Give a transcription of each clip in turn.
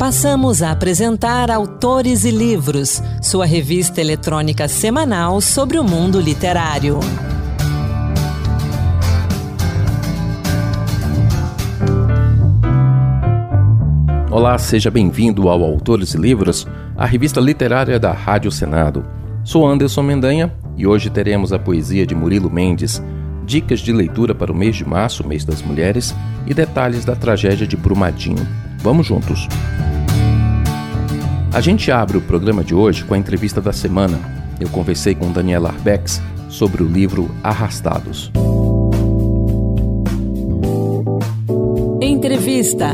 Passamos a apresentar Autores e Livros, sua revista eletrônica semanal sobre o mundo literário. Olá, seja bem-vindo ao Autores e Livros, a revista literária da Rádio Senado. Sou Anderson Mendanha e hoje teremos a poesia de Murilo Mendes, dicas de leitura para o mês de março, mês das mulheres, e detalhes da tragédia de Brumadinho. Vamos juntos! A gente abre o programa de hoje com a entrevista da semana. Eu conversei com Daniela Arbex sobre o livro Arrastados. Entrevista.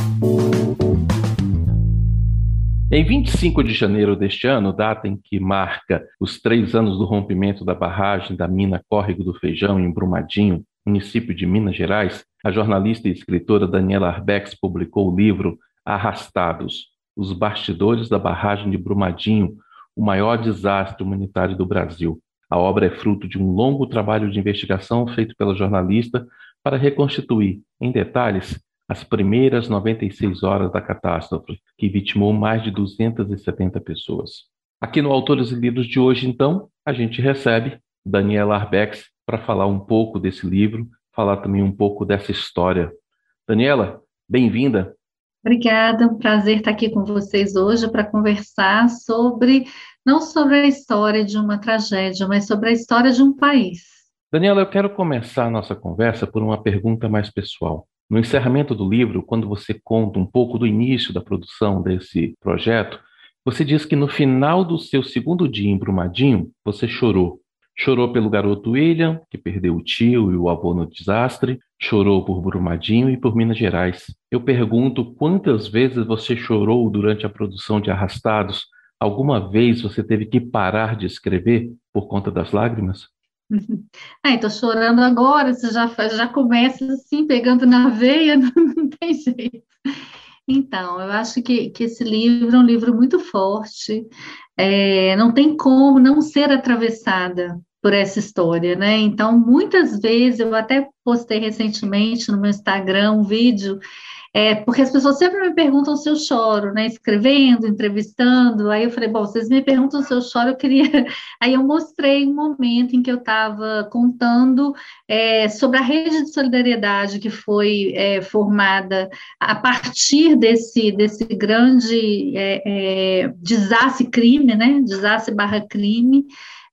Em 25 de janeiro deste ano, data em que marca os 3 anos do rompimento da barragem da mina Córrego do Feijão, em Brumadinho, município de Minas Gerais, a jornalista e escritora Daniela Arbex publicou o livro Arrastados, os bastidores da barragem de Brumadinho, o maior desastre humanitário do Brasil. A obra é fruto de um longo trabalho de investigação feito pela jornalista para reconstituir, em detalhes, as primeiras 96 horas da catástrofe, que vitimou mais de 270 pessoas. Aqui no Autores e Livros de hoje, então, a gente recebe Daniela Arbex para falar um pouco desse livro, falar também um pouco dessa história. Daniela, bem-vinda. Obrigada, um prazer estar aqui com vocês hoje para conversar não sobre a história de uma tragédia, mas sobre a história de um país. Daniela, eu quero começar a nossa conversa por uma pergunta mais pessoal. No encerramento do livro, quando você conta um pouco do início da produção desse projeto, você diz que no final do seu segundo dia em Brumadinho, você chorou. Chorou pelo garoto William, que perdeu o tio e o avô no desastre, chorou por Brumadinho e por Minas Gerais. Eu pergunto quantas vezes você chorou durante a produção de Arrastados? Alguma vez você teve que parar de escrever por conta das lágrimas? Estou chorando agora, você já começa assim, pegando na veia, não tem jeito. Então, eu acho que esse livro é um livro muito forte, não tem como não ser atravessada por essa história, né? Então, muitas vezes, eu até postei recentemente no meu Instagram um vídeo, porque as pessoas sempre me perguntam se eu choro, né? Escrevendo, entrevistando. Aí eu falei, bom, vocês me perguntam se eu choro, eu queria. Aí eu mostrei um momento em que eu estava contando sobre a rede de solidariedade que foi formada a partir desse grande desastre-crime, né? Desastre/crime.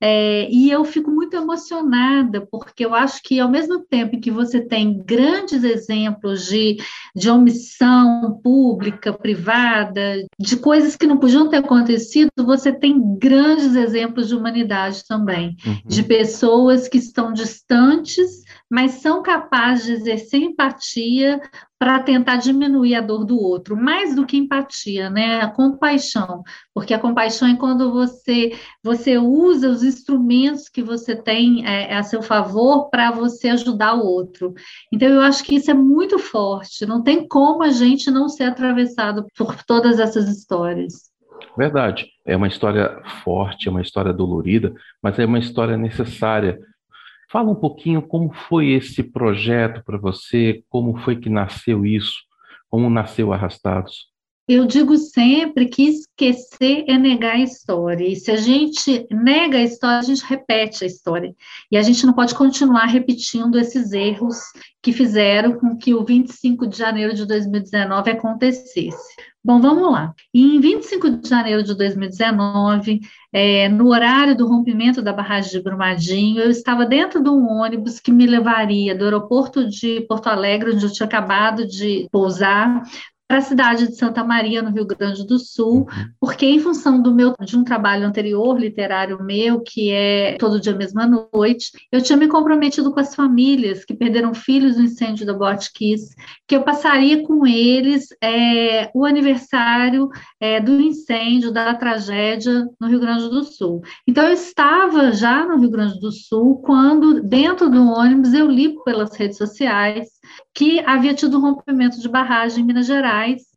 E eu fico muito emocionada, porque eu acho que ao mesmo tempo em que você tem grandes exemplos de omissão pública, privada, de coisas que não podiam ter acontecido, você tem grandes exemplos de humanidade também, de pessoas que estão distantes, mas são capazes de exercer empatia para tentar diminuir a dor do outro, mais do que empatia, né? A compaixão, porque a compaixão é quando você usa os instrumentos que você tem a seu favor para você ajudar o outro. Então, eu acho que isso é muito forte, não tem como a gente não ser atravessado por todas essas histórias. Verdade, é uma história forte, é uma história dolorida, mas é uma história necessária. Fala um pouquinho como foi esse projeto para você, como foi que nasceu isso, como nasceu Arrastados. Eu digo sempre que esquecer é negar a história, e se a gente nega a história, a gente repete a história, e a gente não pode continuar repetindo esses erros que fizeram com que o 25 de janeiro de 2019 acontecesse. Bom, vamos lá. Em 25 de janeiro de 2019, no horário do rompimento da barragem de Brumadinho, eu estava dentro de um ônibus que me levaria do aeroporto de Porto Alegre, onde eu tinha acabado de pousar, para a cidade de Santa Maria, no Rio Grande do Sul, porque em função de um trabalho anterior, literário meu, que é Todo Dia Mesma Noite, eu tinha me comprometido com as famílias que perderam filhos no incêndio da Boate Kiss, que eu passaria com eles o aniversário do incêndio, da tragédia no Rio Grande do Sul. Então, eu estava já no Rio Grande do Sul, quando, dentro do ônibus, eu li pelas redes sociais que havia tido um rompimento de barragem em Minas Gerais,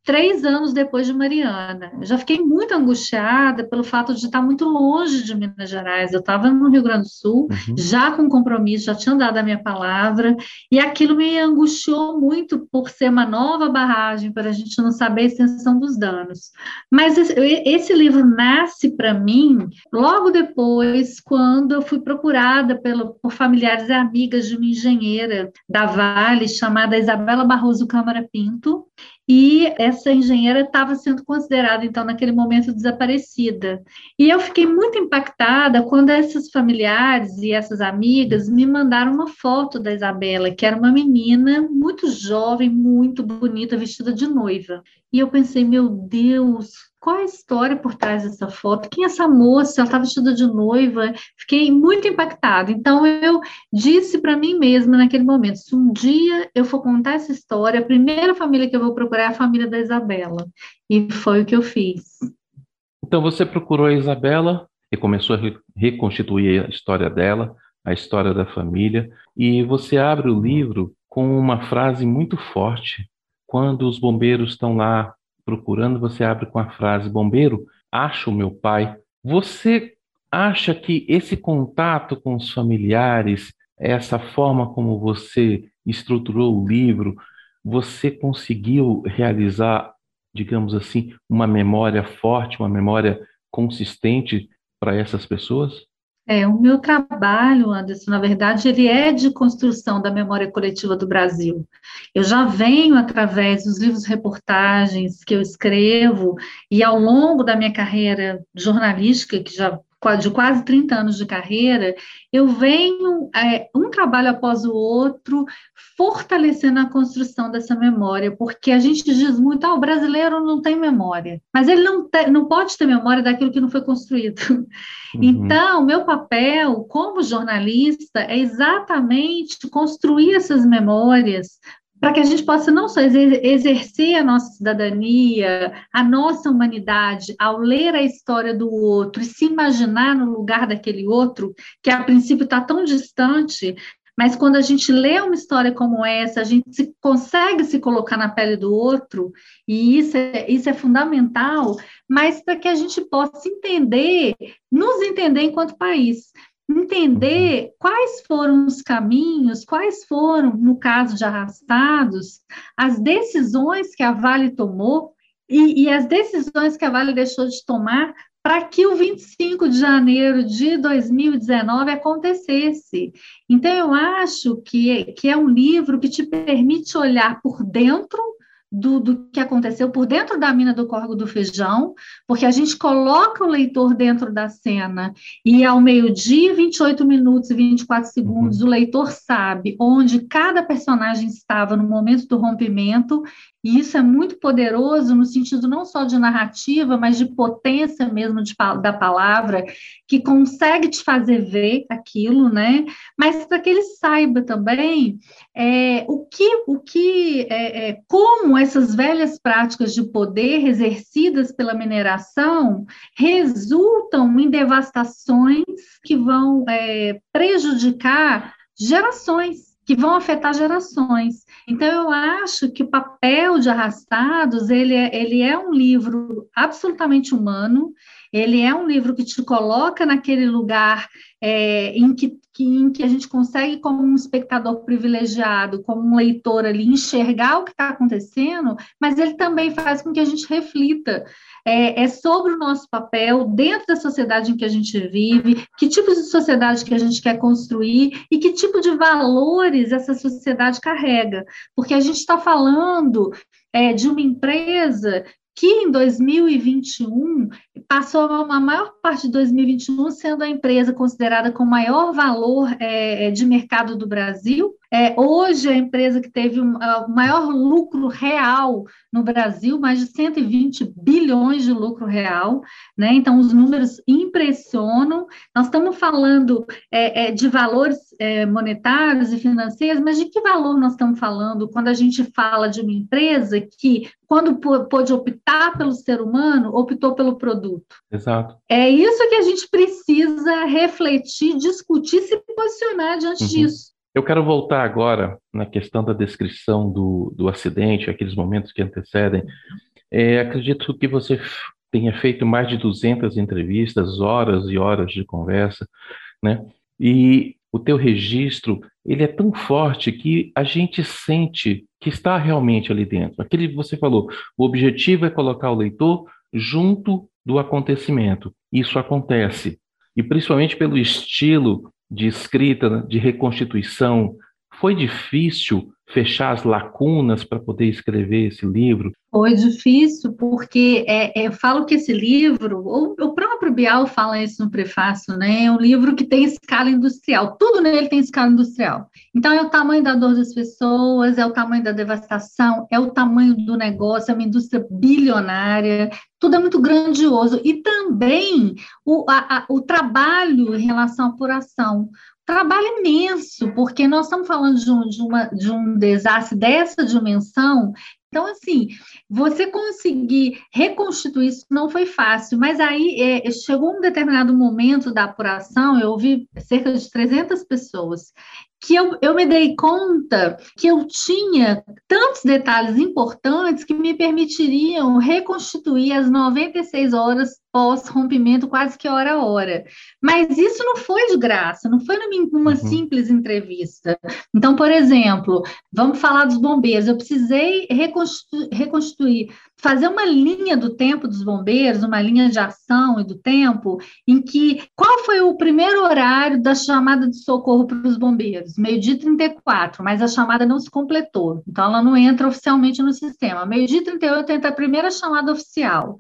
3 anos depois de Mariana. Eu já fiquei muito angustiada pelo fato de estar muito longe de Minas Gerais. Eu estava no Rio Grande do Sul, Uhum. já com compromisso, já tinha dado a minha palavra, e aquilo me angustiou muito por ser uma nova barragem, para a gente não saber a extensão dos danos. Mas esse livro nasce para mim logo depois, quando eu fui procurada por familiares e amigas de uma engenheira da Vale, chamada Isabela Barroso Câmara Pinto, e essa engenheira estava sendo considerada, então, naquele momento, desaparecida. E eu fiquei muito impactada quando esses familiares e essas amigas me mandaram uma foto da Isabela, que era uma menina muito jovem, muito bonita, vestida de noiva. E eu pensei, meu Deus, qual é a história por trás dessa foto? Quem é essa moça? Ela está vestida de noiva. Fiquei muito impactada. Então, eu disse para mim mesma naquele momento: se um dia eu for contar essa história, a primeira família que eu vou procurar é a família da Isabela. E foi o que eu fiz. Então você procurou a Isabela e começou a reconstituir a história dela, a história da família, e você abre o livro com uma frase muito forte. Quando os bombeiros estão lá procurando, você abre com a frase: Bombeiro, acha o meu pai. Você acha que esse contato com os familiares, essa forma como você estruturou o livro, você conseguiu realizar, digamos assim, uma memória forte, uma memória consistente para essas pessoas? O meu trabalho, Anderson, na verdade, ele é de construção da memória coletiva do Brasil. Eu já venho através dos livros reportagens que eu escrevo e ao longo da minha carreira jornalística, que já de quase 30 anos de carreira, eu venho, um trabalho após o outro, fortalecendo a construção dessa memória, porque a gente diz muito, o brasileiro não tem memória, mas ele não pode ter memória daquilo que não foi construído. Uhum. Então, meu papel como jornalista é exatamente construir essas memórias para que a gente possa não só exercer a nossa cidadania, a nossa humanidade, ao ler a história do outro e se imaginar no lugar daquele outro, que a princípio está tão distante, mas quando a gente lê uma história como essa, a gente consegue se colocar na pele do outro, e isso é fundamental, mas para que a gente possa nos entender enquanto país, Uhum. entender quais foram os caminhos, quais foram, no caso de Arrastados, as decisões que a Vale tomou e as decisões que a Vale deixou de tomar para que o 25 de janeiro de 2019 acontecesse. Então, eu acho que é um livro que te permite olhar por dentro do que aconteceu por dentro da mina do Córrego do Feijão, porque a gente coloca o leitor dentro da cena e ao meio-dia, 28 minutos e 24 segundos, Uhum. o leitor sabe onde cada personagem estava no momento do rompimento, e isso é muito poderoso no sentido não só de narrativa, mas de potência mesmo da palavra, que consegue te fazer ver aquilo, né? Mas para que ele saiba também como essas velhas práticas de poder exercidas pela mineração resultam em devastações que vão prejudicar gerações, que vão afetar gerações. Então, eu acho que o papel de Arrastados, ele é um livro absolutamente humano, ele é um livro que te coloca naquele lugar em que a gente consegue, como um espectador privilegiado, como um leitor ali, enxergar o que está acontecendo, mas ele também faz com que a gente reflita sobre o nosso papel dentro da sociedade em que a gente vive, que tipo de sociedade que a gente quer construir e que tipo de valores essa sociedade carrega. Porque a gente está falando de uma empresa que em 2021 passou a maior parte de 2021 sendo a empresa considerada com maior valor de mercado do Brasil. Hoje, a empresa que teve o maior lucro real no Brasil, mais de 120 bilhões de lucro real, né? Então, os números impressionam. Nós estamos falando de valores monetários e financeiros, mas de que valor nós estamos falando quando a gente fala de uma empresa que, quando pôde optar pelo ser humano, optou pelo produto? Exato. É isso que a gente precisa refletir, discutir, se posicionar diante Uhum. disso. Eu quero voltar agora na questão da descrição do acidente, aqueles momentos que antecedem. Acredito que você tenha feito mais de 200 entrevistas, horas e horas de conversa, né? E o teu registro, ele é tão forte que a gente sente que está realmente ali dentro. Aquele que você falou, o objetivo é colocar o leitor junto do acontecimento. Isso acontece. E principalmente pelo estilo de escrita, né, de reconstituição, foi difícil fechar as lacunas para poder escrever esse livro? Foi difícil, porque eu falo que esse livro, o próprio Bial fala isso no prefácio, né? É um livro que tem escala industrial, tudo nele tem escala industrial. Então, é o tamanho da dor das pessoas, é o tamanho da devastação, é o tamanho do negócio, é uma indústria bilionária, tudo é muito grandioso. E também o trabalho em relação à apuração. Trabalho imenso, porque nós estamos falando de um desastre dessa dimensão. Então, assim, você conseguir reconstituir isso não foi fácil, mas aí chegou um determinado momento da apuração, eu ouvi cerca de 300 pessoas, que eu me dei conta que eu tinha tantos detalhes importantes que me permitiriam reconstituir as 96 horas pós-rompimento, quase que hora a hora. Mas isso não foi de graça, não foi numa simples entrevista. Então, por exemplo, vamos falar dos bombeiros. Eu precisei reconstituir, fazer uma linha do tempo dos bombeiros, uma linha de ação e do tempo, em que qual foi o primeiro horário da chamada de socorro para os bombeiros? 12h34, mas a chamada não se completou, então ela não entra oficialmente no sistema. 12h38 entra a primeira chamada oficial.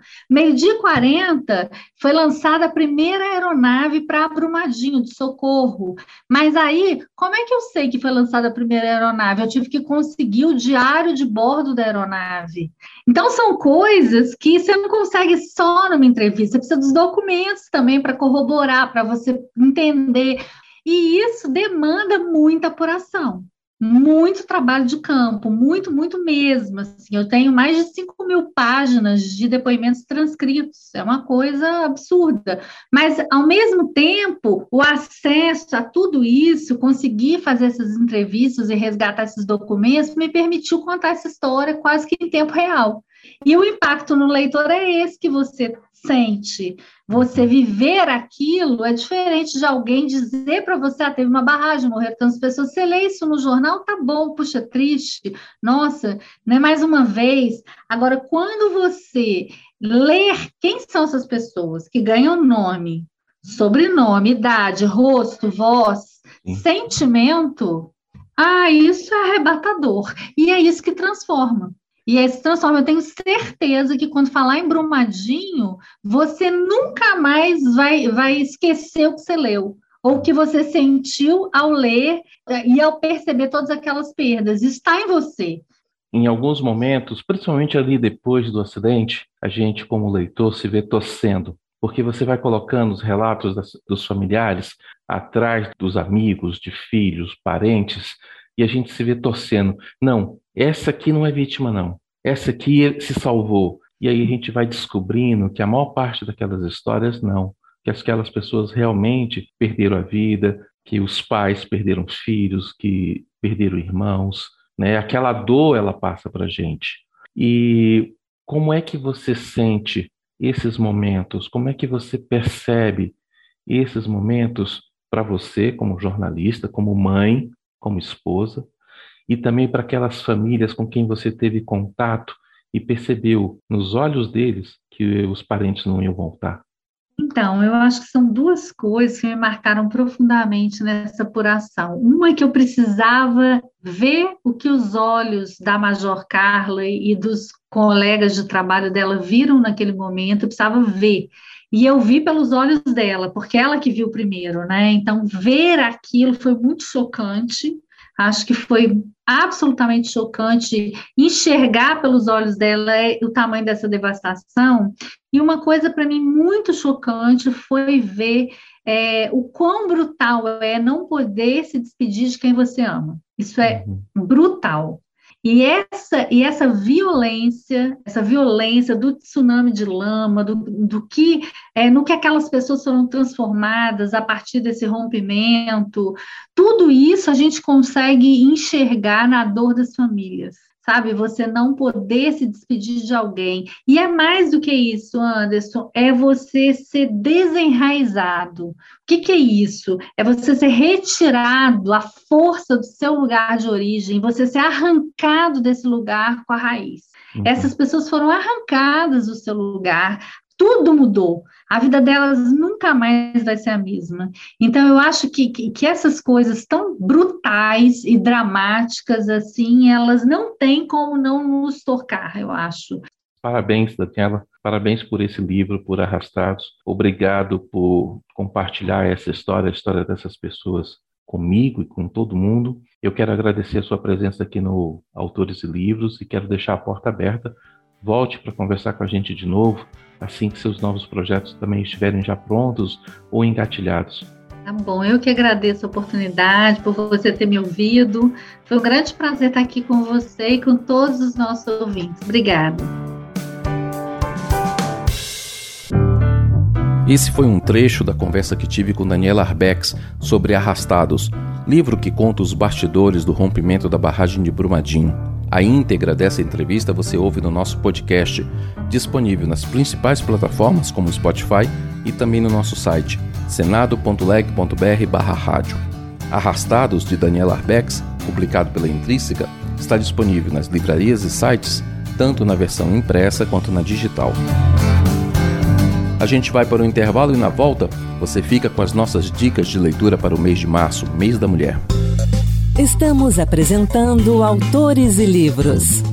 12h40 foi lançada a primeira aeronave para Brumadinho de socorro. Mas aí, como é que eu sei que foi lançada a primeira aeronave? Eu tive que conseguir o diário de bordo da aeronave. Então, são coisas que você não consegue só numa entrevista, você precisa dos documentos também para corroborar, para você entender. E isso demanda muita apuração, muito trabalho de campo, muito, muito mesmo. Assim, eu tenho mais de 5.000 páginas de depoimentos transcritos, é uma coisa absurda. Mas, ao mesmo tempo, o acesso a tudo isso, conseguir fazer essas entrevistas e resgatar esses documentos, me permitiu contar essa história quase que em tempo real. E o impacto no leitor é esse que você sente. Você viver aquilo é diferente de alguém dizer para você, teve uma barragem, morreram tantas pessoas. Você lê isso no jornal, tá bom, puxa, triste, nossa, né, mais uma vez. Agora, quando você ler quem são essas pessoas que ganham nome, sobrenome, idade, rosto, voz, sentimento, isso é arrebatador. E é isso que transforma. E aí se transforma. Eu tenho certeza que quando falar em Brumadinho, você nunca mais vai esquecer o que você leu, ou o que você sentiu ao ler e ao perceber todas aquelas perdas. Está em você. Em alguns momentos, principalmente ali depois do acidente, a gente, como leitor, se vê torcendo, porque você vai colocando os relatos dos familiares atrás dos amigos, de filhos, parentes, e a gente se vê torcendo. Não, essa aqui não é vítima, não. Essa aqui se salvou. E aí a gente vai descobrindo que a maior parte daquelas histórias não. Que aquelas pessoas realmente perderam a vida, que os pais perderam filhos, que perderam irmãos, né? Aquela dor, ela passa para a gente. E como é que você sente esses momentos? Como é que você percebe esses momentos para você, como jornalista, como mãe, como esposa, e também para aquelas famílias com quem você teve contato e percebeu nos olhos deles que os parentes não iam voltar? Então, eu acho que são duas coisas que me marcaram profundamente nessa apuração. Uma é que eu precisava ver o que os olhos da Major Carla e dos colegas de trabalho dela viram naquele momento, eu precisava ver. E eu vi pelos olhos dela, porque ela que viu primeiro, né? Então, ver aquilo foi muito chocante. Acho que foi absolutamente chocante enxergar pelos olhos dela o tamanho dessa devastação. E uma coisa para mim muito chocante foi ver o quão brutal é não poder se despedir de quem você ama. Isso é brutal. E essa violência do tsunami de lama, no que aquelas pessoas foram transformadas a partir desse rompimento, tudo isso a gente consegue enxergar na dor das famílias. sabe? Você não poder se despedir de alguém. E é mais do que isso, Anderson, é você ser desenraizado. O que é isso? É você ser retirado à força do seu lugar de origem, você ser arrancado desse lugar com a raiz. Essas pessoas foram arrancadas do seu lugar, tudo mudou. A vida delas nunca mais vai ser a mesma. Então, eu acho que essas coisas tão brutais e dramáticas, assim, elas não têm como não nos tocar, eu acho. Parabéns, Daniela. Parabéns por esse livro, por Arrastados. Obrigado por compartilhar essa história, a história dessas pessoas comigo e com todo mundo. Eu quero agradecer a sua presença aqui no Autores e Livros e quero deixar a porta aberta. Volte para conversar com a gente de novo, assim que seus novos projetos também estiverem já prontos ou engatilhados. Tá bom, eu que agradeço a oportunidade, por você ter me ouvido. Foi um grande prazer estar aqui com você e com todos os nossos ouvintes. Obrigada. Esse foi um trecho da conversa que tive com Daniela Arbex sobre Arrastados, livro que conta os bastidores do rompimento da barragem de Brumadinho. A íntegra dessa entrevista você ouve no nosso podcast, disponível nas principais plataformas como Spotify e também no nosso site, senado.leg.br/rádio. Arrastados, de Daniela Arbex, publicado pela Intrínseca, está disponível nas livrarias e sites, tanto na versão impressa quanto na digital. A gente vai para o intervalo e na volta você fica com as nossas dicas de leitura para o mês de março, mês da mulher. Estamos apresentando Autores e Livros.